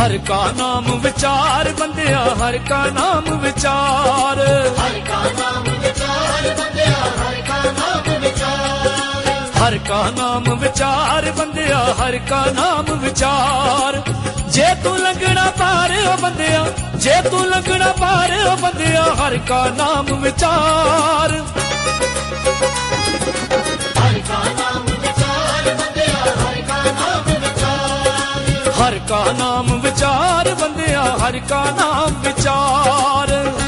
हर का नाम विचार बंदिया, हर का नाम विचार, हर का नाम विचार बंदिया, हर का नाम विचार, हर का नाम विचार बंदिया, हर का नाम विचार। जे तू लंघना पार ओ बंदिया, जे तू लंघना पार ओ बंदिया, हर का नाम विचार, हर का नाम विचार बंदिया, हर का नाम विचार, हर का नाम विचार बंदिया, हर का नाम विचार।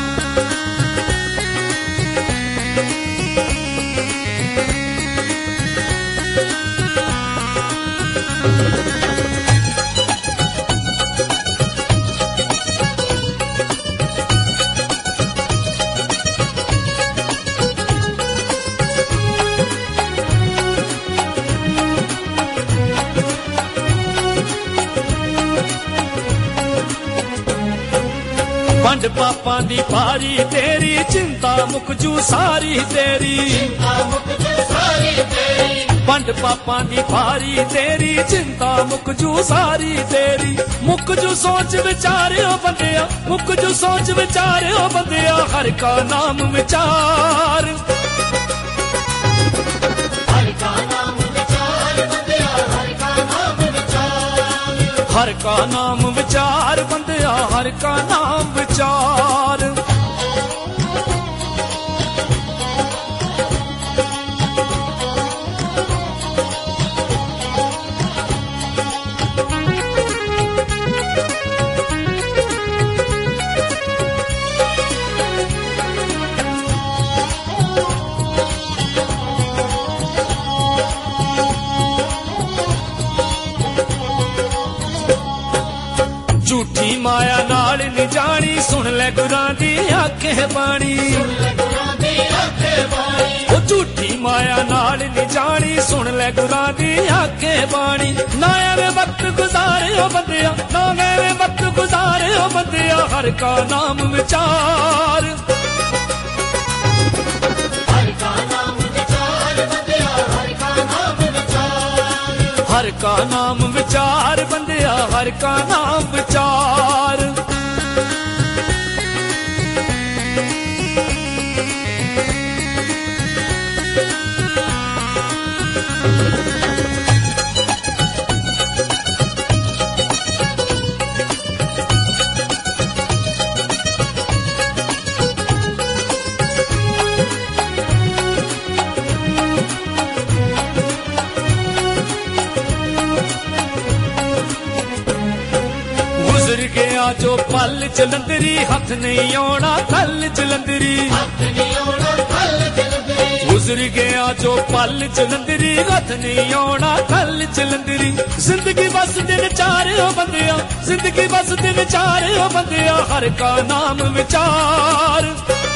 पंड पापा दी पारी तेरी, चिंता मुक जू सारी तेरी, चिंता मुक जू सारी तेरी, पंड पापा दी पारी तेरी, चिंता मुक जू सारी तेरी। मुक जू सोच विचार ओ बंदिया, मुक जू सोच विचार ओ बंदिया, हर का नाम विचार, हर का नाम विचार बंदिया, हर का नाम विचार, हर का नाम विचार बंदिया, हर का नाम विचार। झूठी माया नाल नी जानी, सुन ले गुरां दी आखे बाणी, गुरां दी आखे बाणी, ओ झूठी माया नाल नी जानी, सुन ले गुरां दी आखे बाणी। ना एवें वक्त गुजारे ओ बंदिया, ना एवें वक्त गुजारे ओ बंदिया, हर का नाम विचार, हर का नाम विचार बंदिया, हर का नाम विचार, हर का नाम विचार बंदिया, हर का नाम विचार। गुजर गया जो पल जलंधरी, हथ नहीं आना कल जलंधरी, हथ नहीं आना कल जलंधरी, गुजर गया जो पल जलंधरी, हथ नहीं आना कल जलंधरी। जिंदगी बस दिन चार ओ बंदिया, जिंदगी बस दिन चार ओ बंदिया, हर का नाम विचार,